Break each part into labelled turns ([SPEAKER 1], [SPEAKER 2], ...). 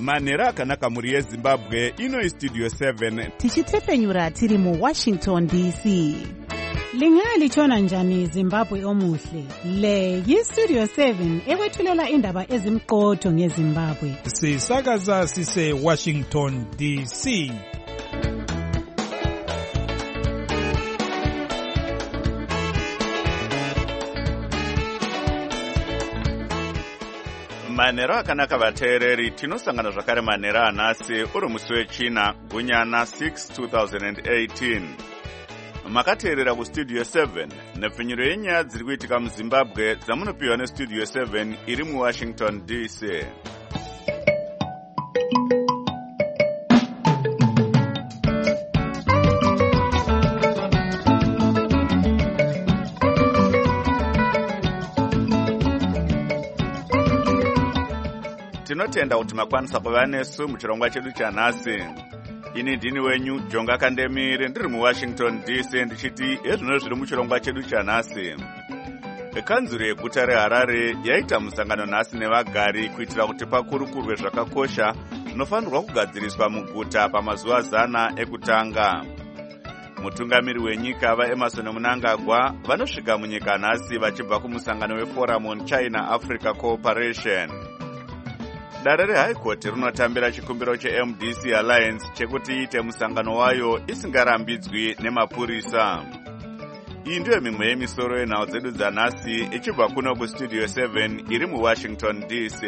[SPEAKER 1] manhero akanaka mhuri yezimbabwe. Ino Studio 7
[SPEAKER 2] tichitepfenyura tiri muWashington DC.
[SPEAKER 3] Lingalitshona njani Zimbabwe omuhle? Le yiStudio 7 ekwethulela indaba ezimqotho ngeZimbabwe.
[SPEAKER 4] Sisakaza sise Washington DC.
[SPEAKER 1] manhero akanaka vateereri. Tinosangana zvakare manhero anhasi uri musi wechina gunyana 6 2018. Makateerera kuStudio 7 nepfenyuro yenyaya dziri kuitika muZimbabwe dzamunopiwa neStudio 7 iri muWashington DC. Tinotenda kuti makwanisa kuva nesu muchirongwa chedu chanhasi. Ini ndini wenyu Jonga Kandemire ndiri muWashington DC ndichiti ezvino zviri muchirongwa chedu chanhasi. Kanzuro yeguta reHarare yaita musangano nhasi nevagari kuitira kuti pakurukurwe zvakakosha zvinofanirwa kugadziriswa muguta pamazuva 100 ekutanga. Mutungamiri wenyika vaEmerson Mnangagwa vanosvika munyika nhasi vachibva kumusangano weForum on China-Africa Cooperation. Dare reHigh Court rinotambira chikumbiro cheMDC Alliance chekuti iite musangano wayo isingarambidzwi nemapurisa. Iyi ndiyo mimwe yemisoro yenhau dzedu dzanhasi ichibva kuno kuStudio 7 iri muWashington DC.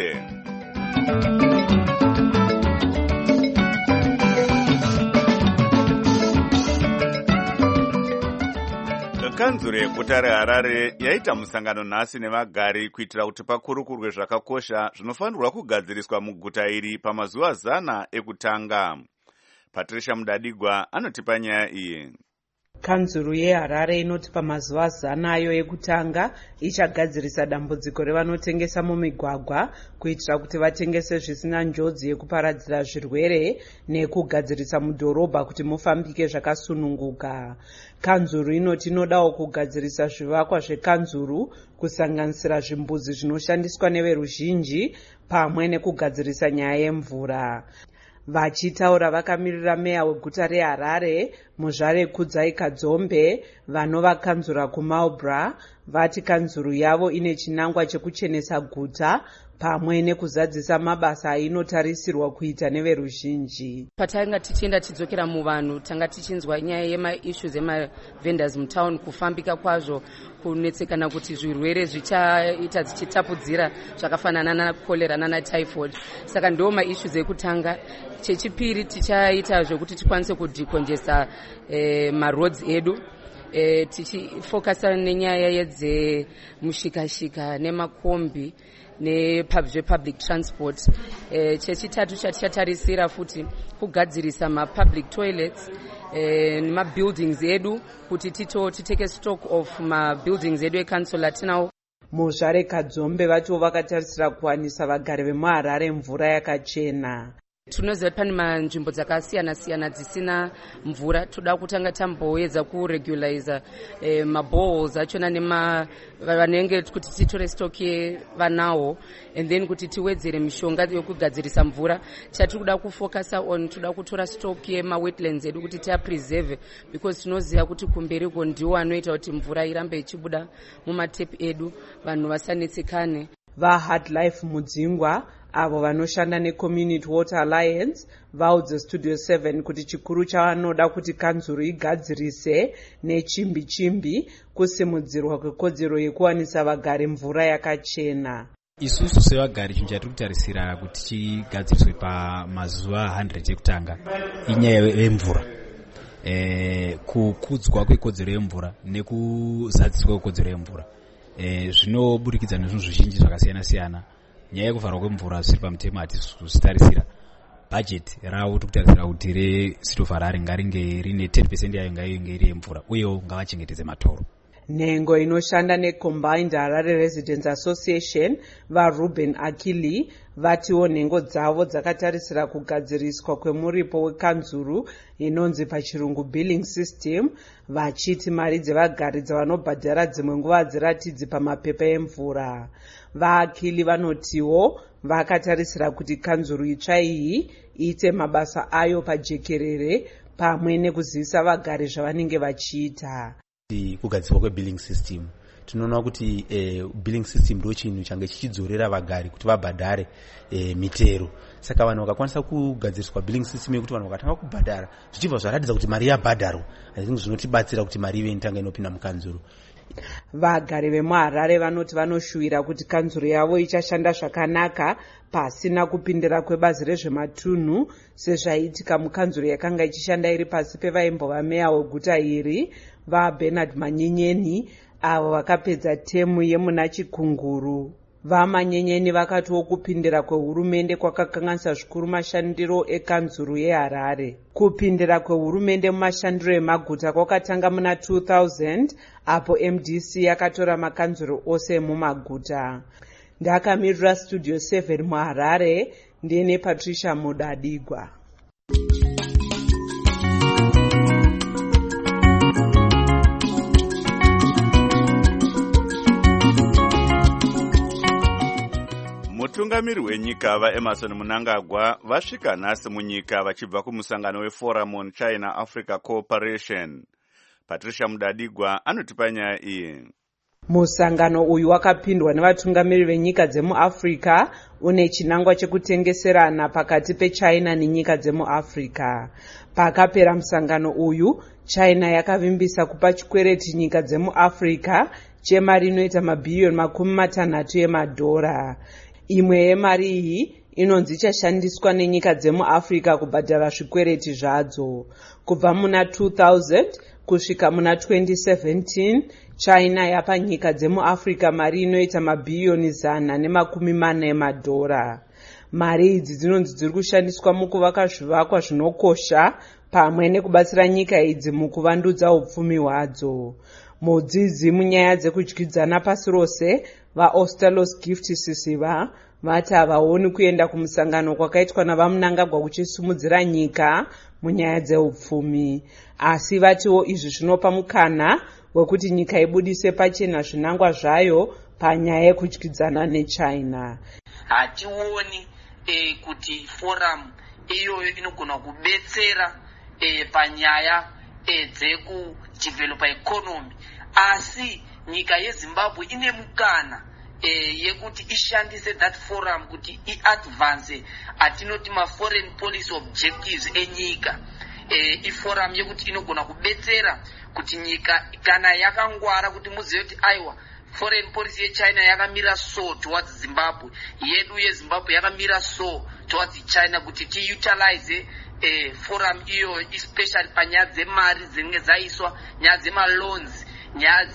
[SPEAKER 1] Kanzuro yeguta reHarare yaita musangano nhasi nevagari kuitira kuti pakurukurwe zvakakosha zvinofanirwa kugadziriswa muguta iri pamazuva 100 ekutanga. Patricia Mudadigwa anotipa nyaya iyi.
[SPEAKER 5] Kanzuro yeHarare inoti pamazuva 100 ayo ekutanga ichagadzirisa dambudziko revanotengesa mumigwagwa kuitira kuti vatengese zvisina njodzi yekuparadzira zvirwere nekugadzirisa mudhorobha kuti mufambike zvakasununguka. Kanzuro inoti inodawo kugadzirisa zvivakwa zvekanzuro kusanganisira zvimbuzi zvinoshandiswa neveruzhinji pamwe nekugadzirisa nyaya yemvura. Vachitaura vakamirira meya weguta reHarare Muzvare Kudzai Kadzombe vanova kanzura kuMarlborough vati kanzuro yavo ine chinangwa chekuchenesa guta pamwe nekuzadzisa mabasa ainotarisirwa kuita neveruzhinji.
[SPEAKER 6] Patanga tichienda tidzokera muvanhu tanga tichinzwa nyaya yemaissues emavendors mutown kufambika kwazvo kunetsekana kuti zvirwere zvichaita dzichitapudzira zvakafanana nakolera nanatyphoid. Saka ndo maissues ekutanga. Chechipiri tichaita zvekuti tikwanise kudikonjesa maroads edu. Tichifokasa nenyaya yedzemushikashika nemakombi nepublic transport. Chechitatu chatichatarisira futi kugadzirisa mapublic toilets nemabuildings edu kuti titeke stock of mabuildings edu ekansula tinawo.
[SPEAKER 5] Muzvare Kadzombe vatiwo vakatarisira kuwanisa vagari vemuHarare mvura yakachena.
[SPEAKER 6] Tunoziva pane manzvimbo dzakasiyana-siyana dzisina mvura. Toda kutanga tamboedza kuregulariza maboreholes achona vanenge kuti titore stock yevanawo and then kuti tiwedzere mishonga yokugadzirisa mvura. Chatiri kuda kufocasa on toda kutora stock yemawetlands edu kuti tiapreserve because tinoziva kuti kumberiko ndiwo anoita kuti mvura irambe ichibuda mumatape edu vanhu vasanetsekane.
[SPEAKER 5] VaHeartLife Mudzingwa avo vanoshanda neCommunity Water Alliance vaudze Studio 7 kuti chikuru chavanoda kuti kanzuro igadzirise nechimbi kusimudzirwa kwekodzero yekuwanisa vagari mvura yakachena.
[SPEAKER 7] Isusu sevagari chinhu chatiri kutarisira kuti chigadziriswe pamazuva 100 ekutanga inyaya yemvura. Kukudzwa kwekodzero yemvura nekuzadziswa kwekodzero yemvura. Zvinobudikidza nezvinhu zvizhinji zvakasiyana-siyana. Nyaya yekuvharwa kwemvura zviri pamutemo hatisitarisira. Bajeti ravo tikutarisira kuti reStudio Harare ngaringe rine 10% yayo ngainge iri yemvura uyewo ngavachengetedze matoro.
[SPEAKER 5] Nhengo inoshanda neCombined Harare Residents Association vaRuben Akili vatiwo nhengo dzavo dzakatarisira kugadziriswa kwemuripo wekanzuru inonzi pachirungu billing system, vachiti mari dzevagari dzavanobhadhara dzimwe nguva hadziratidzi pamapepa emvura. VaAkili vanotiwo vakatarisira kuti kanzuru itsva iyi iite mabasa ayo pajekerere pamwe nekuzivisa vagari zvavanenge vachiita.
[SPEAKER 8] Kugadzirwa kwebilling system tinoona kuti billing system ndo chinhu change chichidzorera vagari kuti vabhadhare mitero. Saka vanhu vakakwanisa kugadziriswa billing system yekuti vanhu vakatanga kubhadhara zvichibva zvaratidza kuti mari yabhadharwa, zvinhu zvinotibatsira kuti mari ive inotanga inopinda mukanzuru.
[SPEAKER 5] Vagari vemuHarare vanoti vanoshuwira kuti kanzuru yavo ichashanda zvakanaka pasina kupindira kwebazi rezvematunhu sezvaiitika mukanzuru yakanga ichishanda iri pasi pevaimbova meya weguta iri vaBernard Manyenyeni avo vakapedza temu yemuna Chikunguru. VaManyenyeni vakatiwo kupindira kwehurumende kwakakanganisa zvikuru mashandiro ekanzuru yeHarare. Kupindira kwehurumende mumashandiro emaguta kwakatanga muna 2000 apo MDC yakatora makanzuru ose mumaguta. Ndakamirira Studio 7 muHarare ndine Patricia Mudadigwa.
[SPEAKER 1] Mutungamiri wenyika vaEmerson Mnangagwa vasvika nhasi munyika vachibva kumusangano weForum on China Africa Cooperation. Patricia Mudadigwa anotipa nyaya iyi.
[SPEAKER 5] Musangano uyu wakapindwa nevatungamiri venyika dzemuAfrica une chinangwa chekutengeserana pakati peChina nenyika dzemuAfrica. Pakapera musangano uyu, China yakavimbisa kupa chikwereti nyika dzemuAfrica chemari inoita mabhiriyoni $60 emadhora. Imwe yemari iyi inonzi ichashandiswa nenyika dzemuAfrica kubhadhara zvikwereti zvadzo. Kubva muna 2000 kusvika muna 2017 China yapa nyika dzemuAfrica mari inoita mabhiriyoni $140 emadhora. Mari idzi dzinonzi dziri kushandiswa mukuvaka zvivakwa zvinokosha pamwe nekubatsira nyika idzi mukuvandudza upfumi hwadzo. Mudzidzi munyaya dzekudyidzana pasi rose vaOstalos Gift Sisiva vati havaoni kuenda kumusangano kwakaitwa navaMnangagwa kuchisumudzira nyika munyaya dzeupfumi, asi vatiwo izvi zvinopa mukana wekuti nyika ibudise pachena zvinangwa zvayo panyaya yekudyidzana neChina.
[SPEAKER 9] Hationi kuti forum iyoyo inogona kubetsera panyaya dzekudevelopa economy, asi nyika yeZimbabwe ine mukana yekuti ishandise that forum kuti iadvance atinoti maforeign policy objectives enyika. Iforum yekuti inogona kubetsera kuti nyika kana yakangwara kuti muzive kuti aiwa foreign policy yeChina yakamira so towards Zimbabwe, yedu yeZimbabwe yakamira so towards China, kuti tiutilize forum iyo especially panyaya dzemari dzinenge dzaiswa, nyaya dzemaloans, nyaya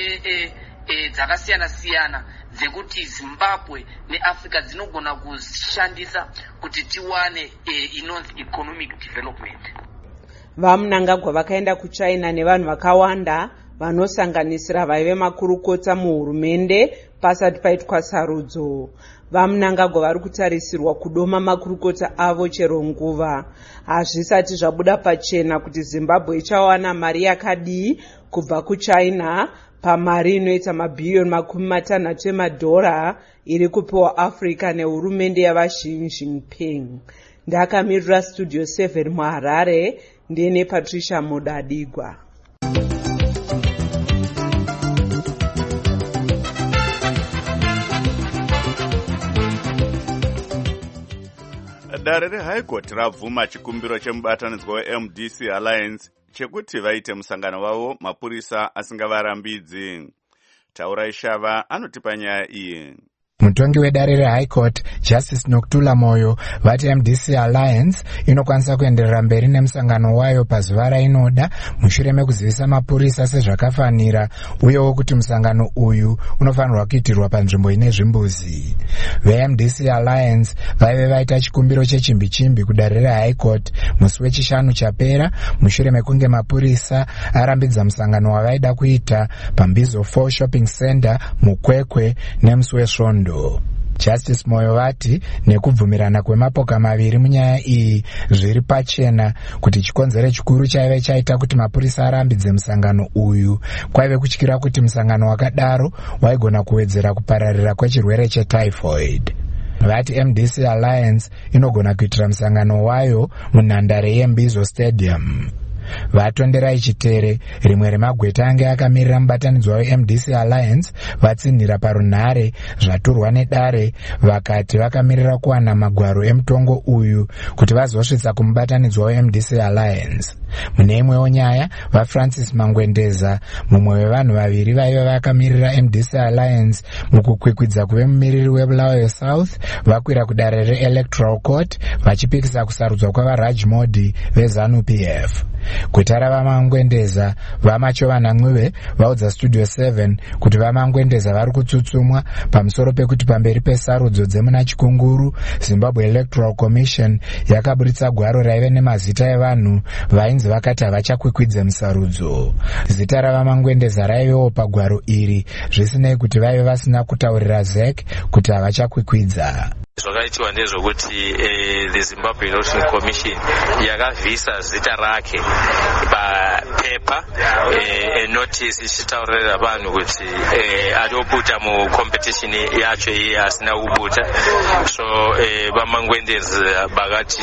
[SPEAKER 9] dzakasiyana siyana dzekuti Zimbabwe neAfrica dzinogona kushandisa kuti tiwane inonzi economic development.
[SPEAKER 5] VaMnangagwa vakaenda kuChina nevanhu vakawanda vanosanganisira vaive makurukota muhurumende pasati paitwa sarudzo. VaMnangagwa vari kutarisirwa kudoma makurukota avo chero nguva. Hazvisati zvabuda pachena kuti Zimbabwe ichawana mari yakadii kubva kuChina pamari inoita mabhiriyoni $60 emadhora iri kupiwa Africa nehurumende yavaXi Jinping. Ndakamirira Studio 7 muHarare ndine Patricia Mudadigwa.
[SPEAKER 1] Dare reHigh Court rabvuma chikumbiro chemubatanidzwa weMDC Alliance chekuti vaite musangano wavo mapurisa asingavarambidzi. Taura Ishava anotipa nyaya iyi.
[SPEAKER 10] Mutongi wedare reHigh Court Justice Nokuthula Moyo vati MDC Alliance inokwanisa kuenderera mberi nemusangano wayo pazuva rainoda mushure mekuzivisa mapurisa sezvakafanira uyewo kuti musangano uyu unofanirwa kuitirwa panzvimbo ine zvimbuzi. VeMDC Alliance vaive vaita chikumbiro chechimbi-chimbi kudare reHigh Court musi wechishanu chapera mushure mekunge mapurisa arambidza musangano wavaida kuita paMbizo 4 Shopping Center muKwekwe nemusi weSvondo. Justice Moyo vati nekubvumirana kwemapoka maviri munyaya iyi zviri pachena kuti chikonzero chikuru chaive chaita kuti mapurisa arambidze musangano uyu kwaive kutyira kuti musangano wakadaro waigona kuwedzera kupararira kwechirwere chetyphoid. Vati MDC Alliance inogona kuitira musangano wayo munhandare yeMbizo Stadium. Vatonderai Chitere, rimwe remagweta ange akamirira mubatanidzwa weMDC Alliance, vatsinhira parunhare zvaturwa nedare vakati vakamirira kuwana magwaro emutongo uyu kuti vazosvitsa kumubatanidzwa weMDC Alliance. Mune imwewo nyaya, vaFrancis Mangwendeza, mumwe wevanhu vaviri vaiva vakamirira MDC Alliance mukukwikwidza kuve mumiriri weBulawayo South, vakwira kudare reElectoral Court vachipikisa kusarudzwa kwavaRaj Modi veZANU-PF. Kwetara vaMangwendeza, vaMachova Ncube vaudza Studio 7 kuti vaMangwendeza vari kutsutsumwa pamusoro pekuti pamberi pesarudzo dzemuna Chikunguru, Zimbabwe Electoral Commission yakaburitsa gwaro raive nemazita evanhu vainzi vakati havachakwikwidze musarudzo. Zita ravaMangwendeza raivewo pagwaro iri, zvisinei kuti vaive vasina kutaurira ZEC kuti havachakwikwidza.
[SPEAKER 11] Zvakaitwa ndezvokuti the Zimbabwe Election Commission yakavhisa zita rake papepa notice ichitaurira vanhu kuti atobuta mucompetition yacho iye asina kubuta. So vaMangwendeza vakati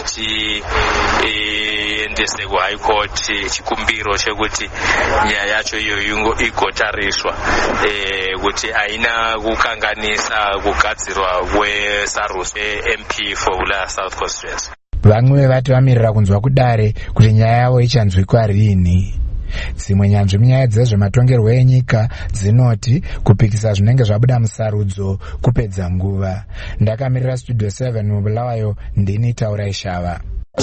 [SPEAKER 11] tiendese kuHigh Court chikumbiro chekuti nyaya yacho iyoyo igotariswa kuti haina kukanganisa kugadzirwa kwesarudzo MP for Bulawayo South Constituency.
[SPEAKER 10] Vamwe vati vamirira kunzwa kudare kuti nyaya yavo ichanzwikwa rini. Dzimwe nyanzvi munyaya dzezvematongerwo enyika dzinoti kupikisa zvinenge zvabuda musarudzo kupedza nguva. Ndakamirira Studio 7 muBulawayo, ndini Taurai Shava.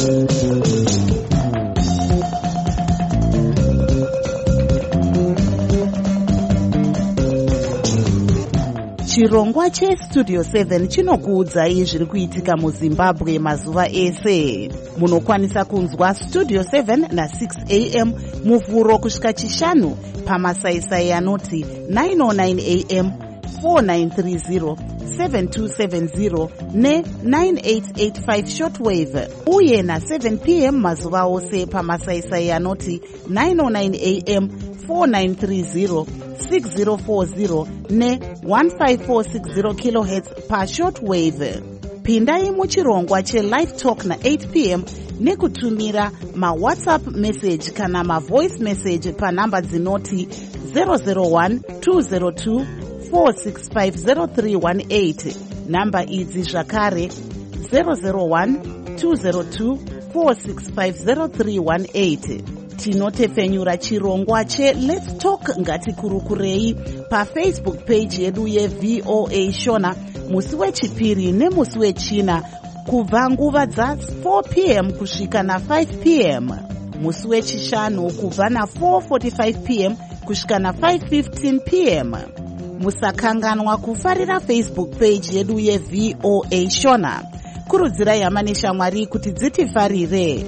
[SPEAKER 2] Chirongwa cheStudio 7 chinokuudzai zviri kuitika muZimbabwe mazuva ese. Munokwanisa kunzwa Studio 7 na6 AM muvhuro kusvika chishanu pamasaisai anoti 909 AM, 4930, 7270 ne9885 shortwave, uye na7 PM mazuva ose pamasaisai anoti 909 AM, 4930, 6040 ne1540 kHz pashortwave. Pindai muchirongwa chelive talk na8 PM nekutumira mawhatsapp message kana mavoice message panhamba dzinoti 001 202 4650318. Namba idzi zvakare 001 202 4650318. Tinotepfenyura chirongwa cheLet's Talk ngatikurukurei paFacebook page yedu yeVOA Shona musi wechipiri nemusi wechina kubva nguva dza4 PM kusvika na5 PM, musi wechishanu kubva na4:45 PM kusvika na5:15 PM. Musakanganwa kufarira Facebook page yedu yeVOA Shona. Kurudzirai hama neshamwari kuti dzitifarire.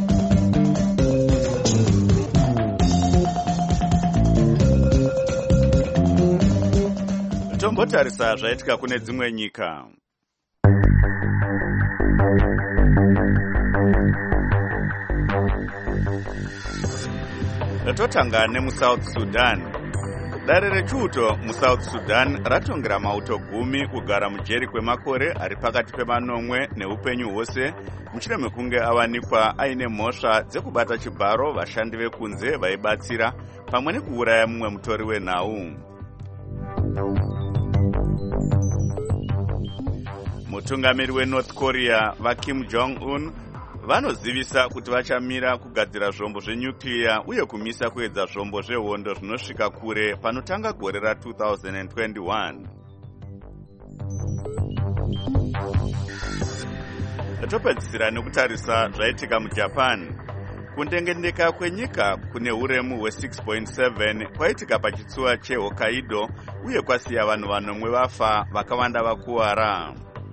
[SPEAKER 1] Tombotarisa zvaitika kune dzimwe nyika. Totanga nemuSouth Sudan. Dare rechiuto muSouth Sudan ratongera mauto 10 kugara mujeri kwemakore ari pakati pemanomwe neupenyu hwose mushure mekunge awanikwa aine mhosva dzekubata chibharo vashandi vekunze vaibatsira pamwe nekuuraya mumwe mutori wenhau. Mutungamiri weNorth Korea vaKim Jong-un vanozivisa kuti vachamira kugadzira zvombo zvenyukliya uye kumisa kuedza zvombo zvehondo zvinosvika kure panotanga gore ra2021. Topedzisira nekutarisa zvaitika muJapan. Kundengendeka kwenyika kune uremu hwe6.7 kwaitika pachitsuwa cheHokkaido uye kwasiya vanhu vanomwe vafa vakawanda vakuwara.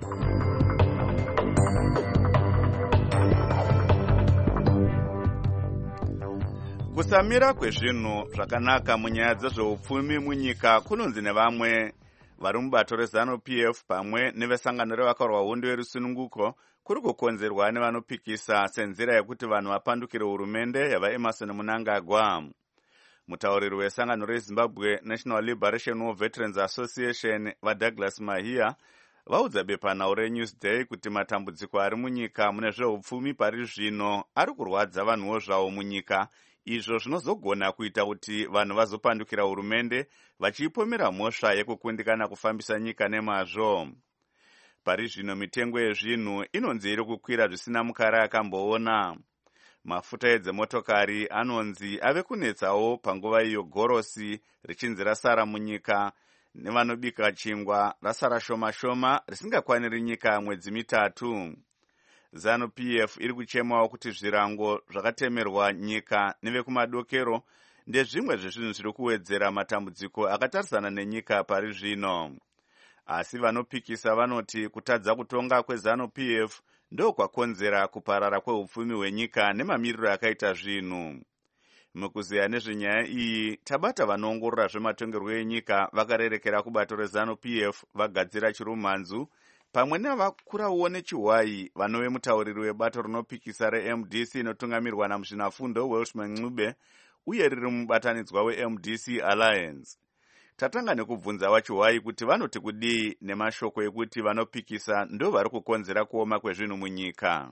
[SPEAKER 1] Kusamira kwezvinhu zvakanaka munyaya dzezveupfumi munyika kunonzi nevamwe vari mubato reZANU-PF pamwe nevesangano revakarwa hondo yerusununguko kuri kukonzerwa nevanopikisa senzira yekuti vanhu vapandukire hurumende yavaEmerson Mnangagwa. Mutauriri wesangano reZimbabwe National Liberation War Veterans Association vaDouglas Mahia vaudza bepanhau reNewsday kuti matambudziko ari munyika mune zveupfumi pari zvino ari kurwadza vanhuwo zvavo munyika, izvo zvinozogona kuita kuti vanhu vazopandukira hurumende vachiipomera mhosva yekukundikana kufambisa nyika nemazvo. Pari zvino mitengo yezvinhu inonzi iri kukwira zvisina mukara akamboona. Mafuta edzimotokari anonzi ave kunetsawo panguva iyo gorosi richinzi rasara munyika, nevanobika chingwa rasara shoma shoma risingakwaniri nyika mwedzi mitatu. ZANU-PF iri kuchemawo kuti zvirango zvakatemerwa nyika nevekumadokero ndezvimwe zvezvinhu zviri kuwedzera matambudziko akatarisana nenyika pari zvino. Asi vanopikisa vanoti kutadza kutonga kweZANU-PF ndokwakonzera kuparara kweupfumi hwenyika nemamiriro akaita zvinhu. Mukuziya nezvenyaya iyi tabata vanoongorora zvematongerwo enyika vakarerekera kubato reZANU-PF vagadzira chirumhanzu pamwe navakurawo nechiwai vanove mutauriri webato rinopikisa reMDC inotungamirwa namuzvinafundo Welshman Ncube uye riri mubatanidzwa weMDC Alliance. Tatanga nekubvunza vachiwai kuti vanoti kudii nemashoko ekuti vanopikisa ndo vari kukonzera kuoma kwezvinhu munyika.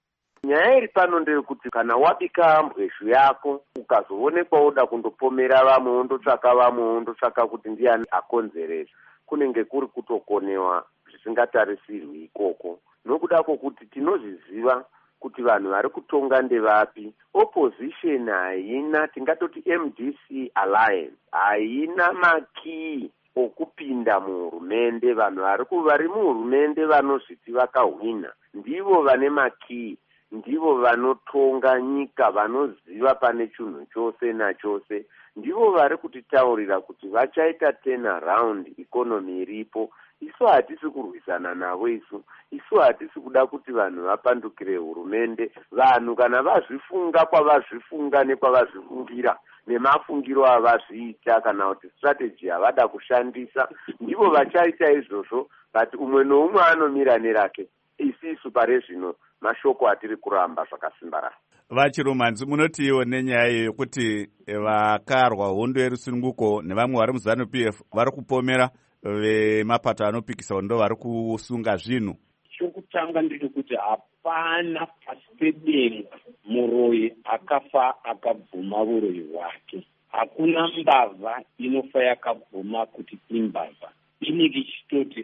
[SPEAKER 12] Nyaya iri pano ndeyekuti kana wabika mbwezhu yako ukazoonekwa woda kundopomera vamwe wondotsvaka vamwe wondotsvaka kuti ndiani akonzeresa, kunenge kuri kutokonewa zvisingatarisirwi ikoko. Nokuda kwokuti tinozviziva kuti vanhu vari kutonga ndevapi. Opposition haina, tingatoti MDC Alliance haina makii okupinda muhurumende. Vanhu vari muhurumende vanozviti vakahwina ndivo vane makii, ndivo vanotonga nyika, vanoziva pane chinhu chose nachose, ndivo vari kutitaurira kuti vachaita turnaround economy iripo. Isu hatisi kurwisana navo, isu hatisi kuda kuti vanhu vapandukire hurumende. Vanhu kana vazvifunga kwavazvifunga nekwavazvifungira nemafungiro avazviita kana kuti strategy yavada kushandisa, ndivo vachaita izvozvo, but umwe noumwe anomira nerake. Isu pare zvino mashoko atiri kuramba zvakasimbarara.
[SPEAKER 1] Vachirumhanzi, munotiwo nenyaya yokuti vakarwa hondo yerusununguko nevamwe vari muZANU-PF vari kupomera vemapato anopikisa ndo vari kusunga zvinhu?
[SPEAKER 13] Chokutanga ndechekuti hapana pasi pedenga muroyi akafa akabvuma uroyi hwake. Hakuna mbavha inofa yakabvuma kuti imbavha. Inenge chitoti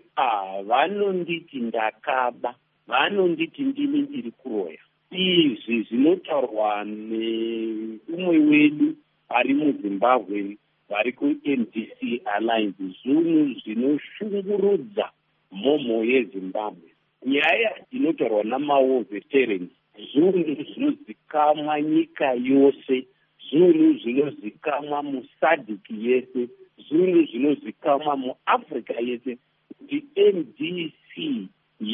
[SPEAKER 13] vanonditi ndakaba, vanonditi ndini ndiri kuroya. Izvi zvinotaurwa neumwe wedu ari muZimbabwe vari kuMDC Alliance, zvinhu zvinoshungurudza mhomho yeZimbabwe. Nyaya inotaurwa namawo veterans, zvinhu zvinozikamwa nyika yose, zvinhu zvinozikamwa muSADC yese, zvinhu zvinozikamwa muAfrica yese, kuti MDC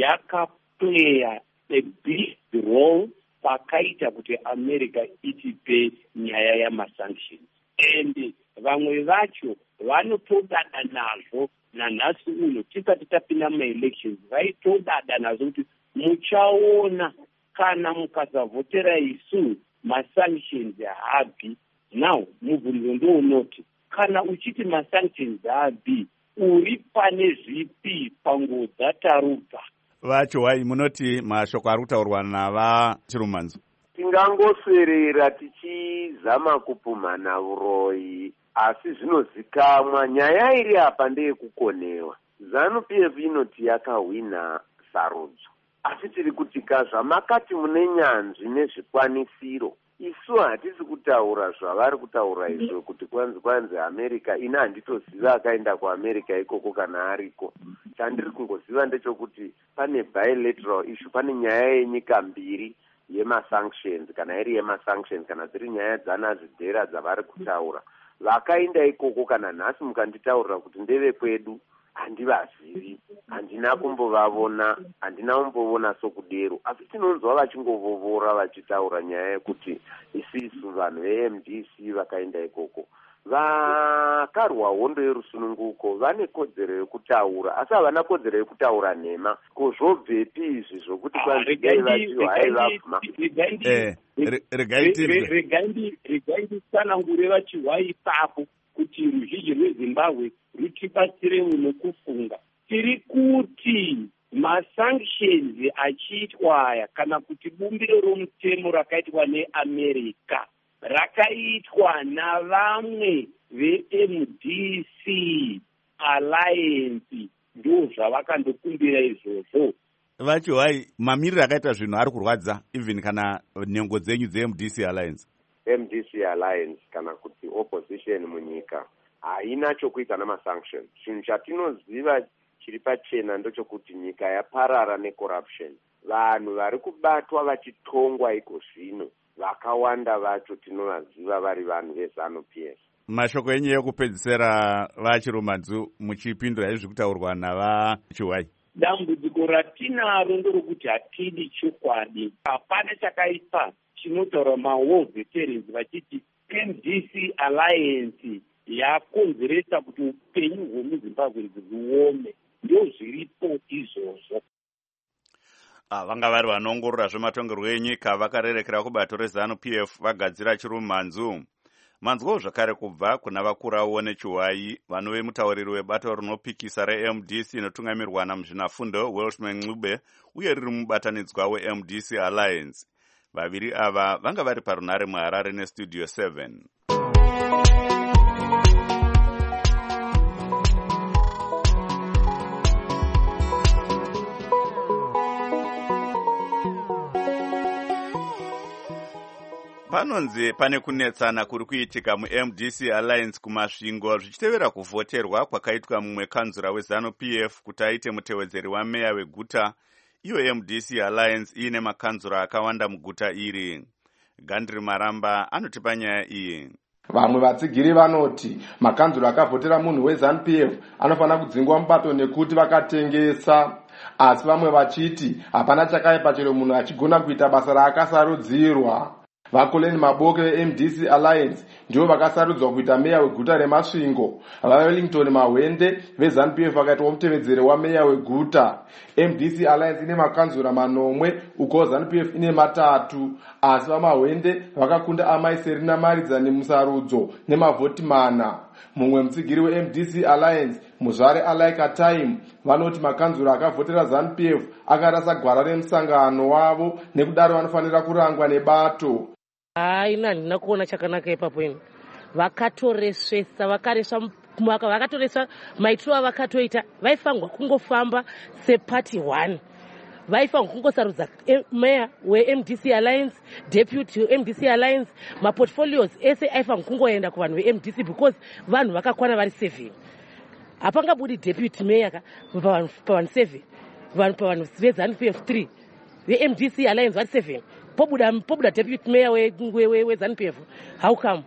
[SPEAKER 13] yakapleya a big role pakaita kuti America itipe nyaya yamasanctions. And vamwe vacho vanotodada nazvo nanhasi uno tisati tapinda maelections, vaitodada nazvo kuti muchaona kana mukasavhotera isu masanctions haabvi. Now mubvunzo ndounoti kana uchiti masanctions haabvi uri pane zvipi panguva dzatarubva?
[SPEAKER 1] Vacho wai munoti mashoko ari kutaurwa navachirumhanzi?
[SPEAKER 12] Tingangoswerera tichizama kupumhana uroyi, asi zvinozikamwa. Nyaya iri apa ndeyekukonewa. ZANU-PF inoti yakahwina sarudzo, asi tiri kutika zvamakati mune nyanzvi nezvikwanisiro. isu hatisi kutaura zvavari kutaura izvo kuti kwanzi America. Ina handitoziva akaenda kuAmerica ikoko kana ariko. Chandiri kungoziva ndechokuti pane bilateral issue, pane nyaya yenyika mbiri yemasanctions, kana iri yemasanctions kana dziri nyaya dzana zvidhera dzavari kutaura. Vakaenda ikoko kana nhasi mukanditaurira kuti ndeve kwedu, handivazivi, handina kumbovavona, handina kumboona sokudero, asi tinonzwa vachingovovora vachitaura nyaya yekuti isisu vanhu veMDC vakaenda ikoko. Vakarwa hondo yerusununguko vane kodzero yekutaura, asi havana kodzero yekutaura nhema. Kozvobvepi izvi zvokuti kwanzidai vachiwai vabvuma?
[SPEAKER 13] Regai nditsanangure vachiwai ipapo kuti ruzhinji rweZimbabwe rutibatsirewo nokufunga. Tiri kuti masanctions achiitwa aya kana kuti bumbiro romutemo rakaitwa neAmerica rakaitwa navamwe veMDC Alliance, ndo zvavakandokumbira izvozvo.
[SPEAKER 1] Vachiwai, mamiriro akaita zvinhu ari kurwadza even kana nhengo dzenyu dzeMDC Alliance?
[SPEAKER 12] MDC Alliance kana kuti opposition munyika haina chokuita namasanctions. Chinhu chatinoziva chiri pachena ndochokuti nyika yaparara necorruption. Vanhu vari kubatwa vachitongwa iko zvino vakawanda vacho tinovaziva vari vanhu veZANU-PF.
[SPEAKER 1] Mashoko enyu ekupedzisira vachirumadzu muchipindura izvi kutaurwa navachiwai.
[SPEAKER 13] Dambudziko ratinaro ndorokuti hatidi chokwadi. Hapana chakaipa chinotaura maworld veterans vachiti MDC Alliance yakonzeresa kuti upenyu hwemuZimbabwe huome. Ndo zviripo izvozvo.
[SPEAKER 1] Vanga vari vanoongorora zvematongerwo enyika vakarerekera kubato reZANU-PF vagadzira chirumanzu. Manzwawo zvakare kubva kuna vakurawo nechiwai vanove mutauriri webato rinopikisa reMDC inotungamirwa namuzvinafundo Welshman Ncube uye riri mubatanidzwa weMDC Alliance. Vaviri ava vanga vari parunhare muHarare neStudio 7. Panonzi pane kunetsana kuri kuitika muMDC Alliance kumasvingo zvichitevera kuvhoterwa kwakaitwa mumwe kanzura weZANU-PF kuti aite mutevedzeri wameya weguta. Iyo MDC Alliance ine makanzura akawanda muguta iri. Gandri Maramba anotipa nyaya iyi.
[SPEAKER 14] Vamwe vatsigiri vanoti makanzura akavhotera munhu weZANU-PF anofanira kudzingwa mubato nekuti vakatengesa. Asi vamwe vachiti hapana chakaipa chero munhu achigona kuita basa raakasarudzirwa. Vakoleni Maboke veMDC Alliance ndivo vakasarudzwa kuita meya weguta remasvingo. VaWellington Mahwende veZANU-PF vakaitwa mutevedzeri wameya weguta. MDC Alliance ine makanzura manomwe uko ZANU-PF ine matatu, asi vaMahwende vakakunda amai Serena Maridzani musarudzo nemavhoti mana. Mumwe mutsigiri weMDC Alliance Muzvare Alaika Time vanoti makanzura akavhotera ZANU-PF akarasa gwara remusangano wavo nekudaro vanofanira kurangwa nebato.
[SPEAKER 15] Ina handina kuona chakanaka ipapo ino. Vakatoresvesa, vakatoresva maitiro avakatoita. Vaifangwa kungofamba sepati 1. Vaifangwa kungosarudza meya weMDC Alliance, deputy weMDC Alliance, maportfolios ese aifangwa kungoenda kuvanhu veMDC because vanhu vakakwana vari 7. Hapangabudi deputy meya pavanhu 7. Pavanhu veZANU-PF 3. VeMDC Alliance vari 7. Pobuda deputy mayor weZANU-PF. How come?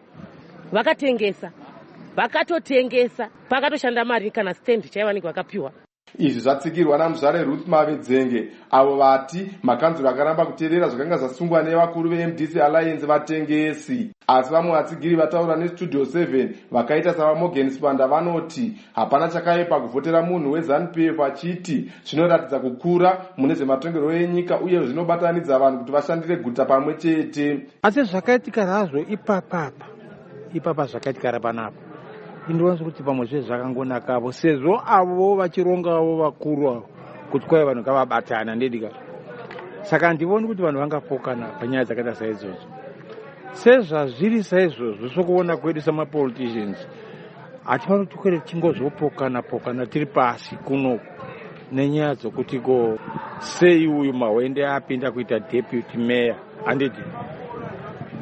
[SPEAKER 15] Vakatotengesa, pakatoshanda mari kana stand chaivanenge vakapiwa.
[SPEAKER 14] Izvi zvatsigirwa naMuzvare Ruth Mavedzenge, avo vati makanzura akaramba kuteerera zvakanga zvasungwa nevakuru veMDC Alliance vatengesi. Asi vamwe vatsigiri vataura neStudio 7 vakaita savaMorgan Spanda vanoti hapana chakaipa kuvhotera munhu weZANU-PF achiti zvinoratidza kukura mune zvematongerwo enyika uye zvinobatanidza vanhu kuti vashandire guta pamwe chete.
[SPEAKER 16] Asi zvakaitika hazvo ipapa zvakaitika panapa. Indovanzi kuti pamwe zve zvakangonakapo sezvo avo vachirongawo vakuru kuti kwai vanhu ngavabatana ndedika. Saka ndivoni kuti vanhu vangapokana panyaya dzakaita saizvozvo. Sezvazviri saizvozvo sokuona kwedu samapoliticians hatifaniri kuti tichingozopokana tiri pasi kuno nenyaya dzokuti sei uyu Mahwende apinda kuita deputy mayor handiti.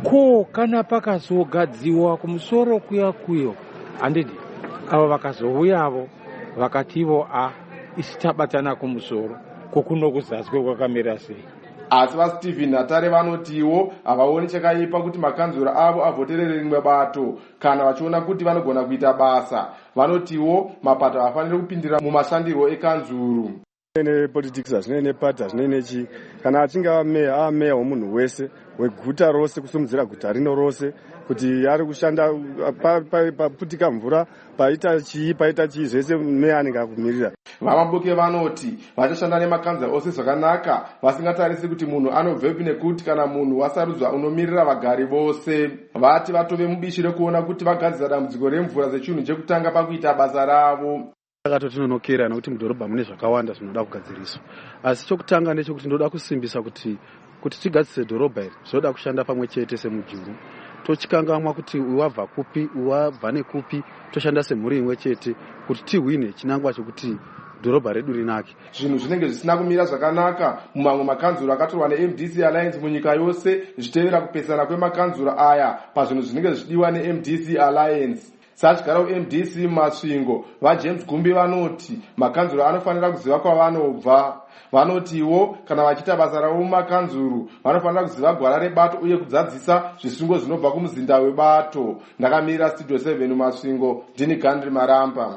[SPEAKER 16] ko kana pakazogadziwa kumusoro kuyo handidi avo vakazouyavo vakativo isi tabatana kumusoro kokuno kuzasi kwakamira sei.
[SPEAKER 14] Asi vaStephen Natare vanotiwo havaoni chakaipa kuti makanzura avo avhoterere rimwe bato kana vachiona kuti vanogona kuita basa. Vanotiwo mapato hafaniri kupindira mumashandirwo ekanzuru.
[SPEAKER 17] Politics hazvinei nepati hazvinei nechi kana achinge ameya womunhu wese weguta rose kusimudzira guta rino rose kuti ari kushanda paputika mvura paita chii zvese meya anenge akumirira.
[SPEAKER 14] Vamaboke vanoti vachashanda nemakanzura ose zvakanaka vasingatarisi kuti munhu anobvepi nekuti kana munhu wasarudzwa unomirira vagari vose. Vati vatove mubishi rekuona kuti vagadzira dambudziko remvura sechinhu chekutanga pakuita basa ravo.
[SPEAKER 17] Tinonokera nekuti mudhorobha mune zvakawanda zvinoda kugadziriswa, asi chokutanga ndechekuti ndoda kusimbisa kuti tigadzise dhorobha iri zvoda kushanda pamwe chete semujuru. Tochikangamwa kuti wabva kupi wabva nekupi toshanda semhuri imwe chete kuti tihwine chinangwa chekuti dhorobha redu rinake.
[SPEAKER 14] Zvinhu zvinenge zvisina kumira zvakanaka mumamwe makanzuro akatorwa neMDC Alliance munyika yose zvichitevera kupesana kwemakanzuro aya pazvinhu zvinenge zvichidiwa neMDC Alliance. Sachigarau MDC Masvingo vaJames Gumbi vanoti makanzuro anofanira kuziva kwavanobva. Vanotiwo kana vachiita basa ravo mumakanzuru vanofanira kuziva gwara rebato uye kudzadzisa zvisungo zvinobva kumuzinda webato. Ndakamirira Studio 7 Masvingo, ndini Gandri Maramba.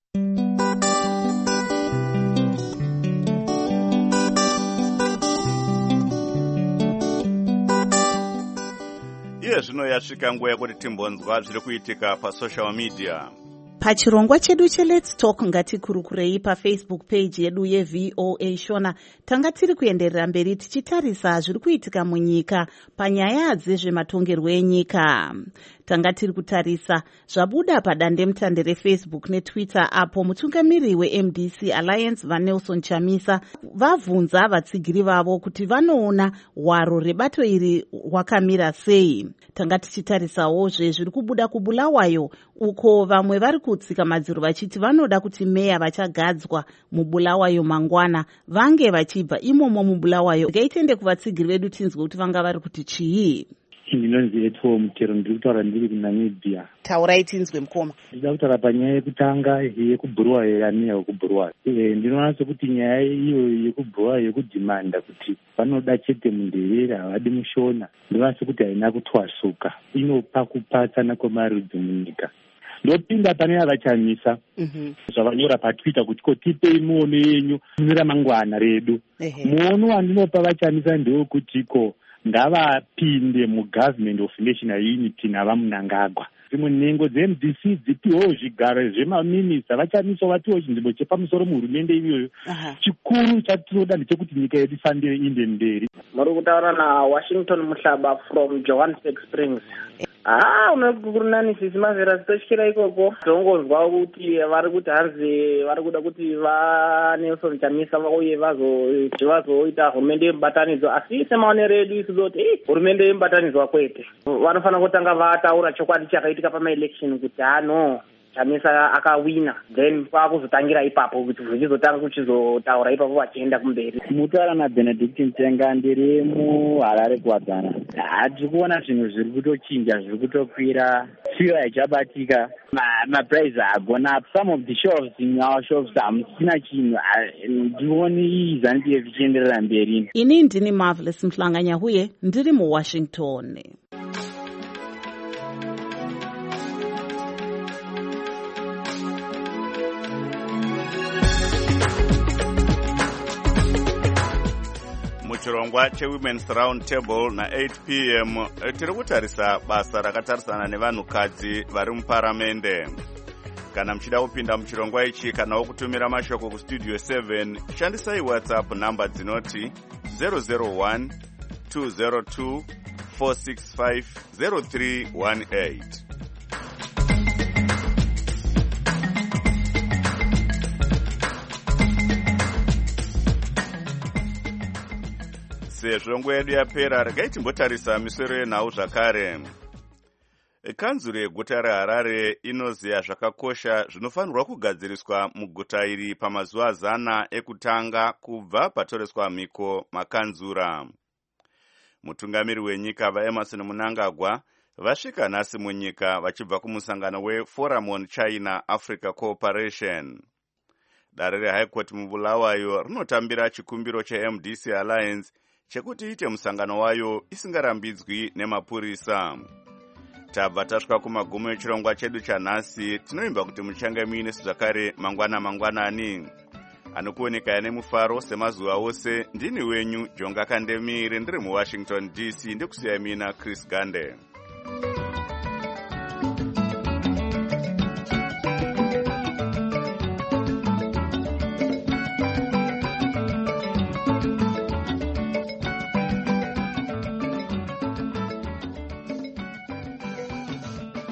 [SPEAKER 1] Iye zvino yasvika nguva yekuti timbonzwa zviri kuitika pasocial media.
[SPEAKER 2] Pachirongwa chedu cheLet's Talk ngatikurukurei paFacebook page yedu yeVOA Shona. Tanga tiri kuenderera mberi tichitarisa zviri kuitika munyika panyaya dzezvematongerwo enyika. Tanga tiri kutarisa zvabuda padandemutande reFacebook neTwitter apo mutungamiri weMDC Alliance vaNelson Chamisa vabvunza vatsigiri vavo kuti vanoona hwaro rebato iri hwakamira sei. Tanga tichitarisawo zviri kubuda kuBulawayo uko vamwe vari kutsika madziro vachiti vanoda kuti meya vachagadzwa muBulawayo mangwana vange vachibva imomo muBulawayo. Ngaitende kuvatsigiri vedu tinzwe kuti vanga vari kuti chii.
[SPEAKER 18] Ndinonzi Etho Mutero, ndiri kutaura ndiri kuNamibia.
[SPEAKER 2] Taurai tinzwe mukoma.
[SPEAKER 18] Ndida kutaura panyaya yekutanga yekuBulawayo yameya wekuBulawayo. Ndinoona sekuti nyaya iyo yekuBulawayo yekudhimanda kuti vanoda chete munderera havadi mushona, ndinoona sekuti haina kutwasuka, inopa kupatsana kwemarudzi munyika. Ndopinda pane avachamisa zvavanyora paTwitter kuti kotipei muono yenyu mune mangwana redu. Muono wandinopa vachamisa ndewokutiko ngavapinde mugovernment of national unity navamunangagwa. Dzimwe nhengo dzeMDC dzipiwewo zvigaro zvemaminista vachamisawo vatiwo chinzvimbo chepamusoro muhurumende iyoyo. Chikuru chatinoda ndechekuti nyika yedu ifambire inde mberi.
[SPEAKER 19] Muri kutaura naWashington Muhlaba from Johannesburg Springs. Unokurunanisisi mazera zitoshikira ikoko tongozwa kuti vari kuti hanzi vari kuda kuti vaNelson Chamisa vauye vazoita hurumende yemubatanidzwa, asi semaonero edu isusu kuti hurumende yemubatanidzwa kwete. Vanofanira kutanga vataura chokwadi chakaitika pamaelection kuti Chamisa akawina, then kwakuzotangira ipapo kuti zvichizotanga kuchizotaura ipapo vachienda kumberi.
[SPEAKER 20] Mutaura naBenedict Ntenga, ndiri muHarare kuwadzana. Tiri kuona zvinhu zviri kutochinja, zviri kutokwira, fuel haichabatika, maprice hagona up. Some of the shelves in our shops hamusina chinhu. Ndioni iyi ZANU-PF ichienderera mberi.
[SPEAKER 2] Ini ndini Marvelous Mhlanganya huye ndiri muWashington.
[SPEAKER 1] Muchirongwa cheWomen's Round Table na 8 p.m. tiri kutarisa basa rakatarisana nevanhukadzi vari muparamende. Kana muchida kupinda muchirongwa ichi kana wokutumira mashoko kuStudio 7, shandisai WhatsApp namba dzinoti 001 202 465 0318. Sezvo nguva yedu yapera, regai timbotarisa misoro yenhau zvakare. Kanzuro yeguta reHarare inoziya zvakakosha zvinofanirwa kugadziriswa muguta iri pamazuva 100 ekutanga kubva patoreswa mhiko makanzura. mutungamiri wenyika vaEmerson Mnangagwa vasvika nhasi munyika vachibva kumusangano weForum on China Africa Cooperation. Dare reHigh Court muBulawayo rinotambira chikumbiro cheMDC Alliance chekuti ite musangano wayo isingarambidzwi nemapurisa. Tabva tasvika kumagumo echirongwa chedu chanhasi. Tinoimba kuti muchange muine zvakare mangwanani. Anokuoneka nemufaro semazuva ose. Ndini wenyu Jonga Kandemire ndiri muWashington DC ndikusiya mina Chris Gande.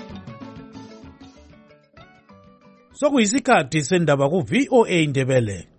[SPEAKER 4] Sokuyisikhathi sendaba ku VOA Ndebele.